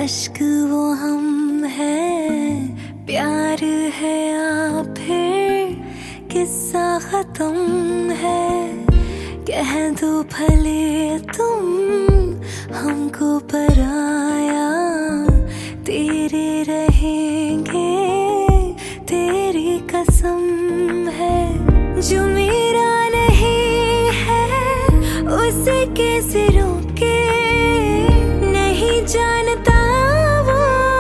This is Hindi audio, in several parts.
अश्क वो हम है, प्यार है या फिर किस्सा खत्म है। कह दो भले तुम हमको पराया, तेरे रहेंगे तेरी कसम है। जो मेरा नहीं है उसे कैसे रोके, नहीं जानता वो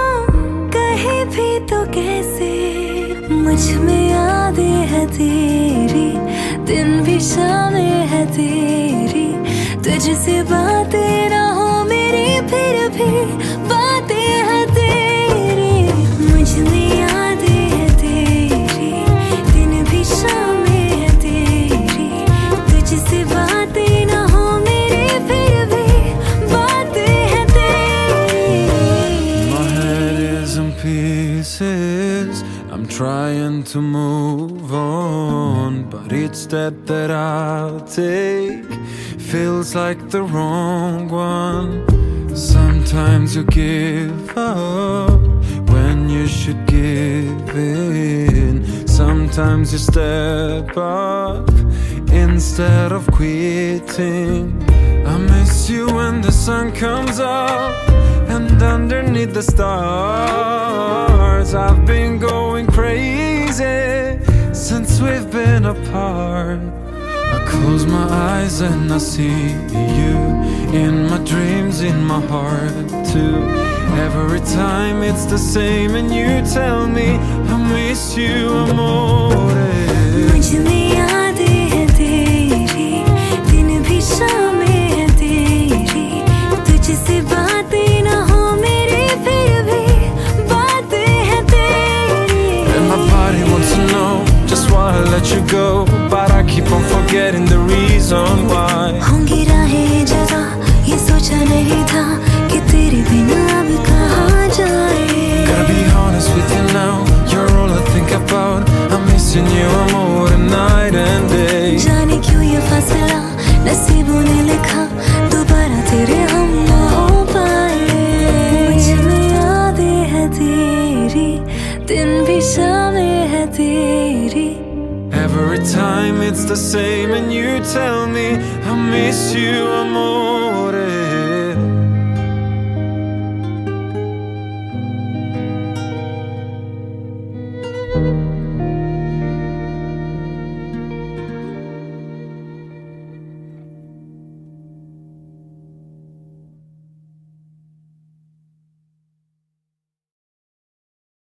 कहे भी तो कैसे। मुझ में यादें है तेरी, दिन भी शामें है तेरी। तुझसे बातें ना हो मेरी फिर भी बातें है तेरी। मुझ में यादें है तेरी, दिन भी शामें है तेरी। तुझसे बातें ना हो मेरी फिर भी बातें है तेरी। My head is in pieces, I'm trying to move on, but each step that I'll take feels like the wrong one. Sometimes you give up when you should give in. Sometimes you step up instead of quitting. I miss you when the sun comes up and underneath the stars. I've been going crazy since we've been apart. I close my eyes and I see you in my dreams, in my heart too. Every time it's the same and you tell me I miss you, amore. मुझ में यादें है तेरी, दिन भी शामें है तेरी। तुझसे बातें ना हो मेरी फिर भी बातें है तेरी। And my body wants to know just why I let you go, but I keep on forgetting the reason why. होंगी राहें जगह, ये सोचा नहीं था कि तेरे बिना अब कहाँ जाए। Gotta be honest with you now, you're all I think about. I'm missing you, I'm more night and day. जाने क्यों ये फासला नसीबों ने लिखा, दोबारा तेरे हम ना हो पाए। मुझ में यादें है तेरी, दिन भी शामें है तेरी। Every time it's the same and you tell me I miss you, amore.